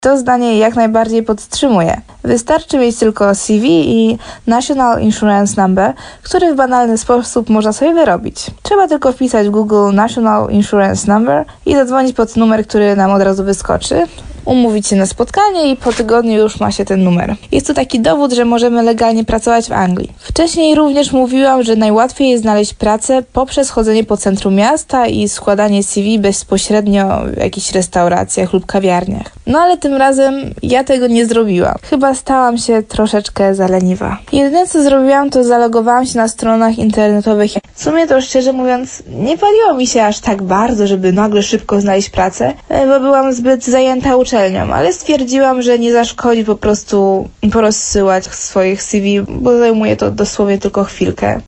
To zdanie jak najbardziej podtrzymuję. Wystarczy mieć tylko CV i National Insurance Number, który w banalny sposób można sobie wyrobić. Trzeba tylko wpisać w Google National Insurance Number i zadzwonić pod numer, który nam od razu wyskoczy, umówić się na spotkanie i po tygodniu już ma się ten numer. Jest to taki dowód, że możemy legalnie pracować w Anglii. Wcześniej również mówiłam, że najłatwiej jest znaleźć pracę poprzez chodzenie po centrum miasta i składanie CV bezpośrednio w jakichś restauracjach lub kawiarniach. No ale tym razem ja tego nie zrobiłam. Chyba stałam się troszeczkę za leniwa. Jedyne co zrobiłam, to zalogowałam się na stronach internetowych. W sumie to szczerze mówiąc nie paliło mi się aż tak bardzo, żeby nagle szybko znaleźć pracę, bo byłam zbyt zajęta uczelnią, ale stwierdziłam, że nie zaszkodzi po prostu porozsyłać swoich CV, bo zajmuje to dosłownie tylko chwilkę.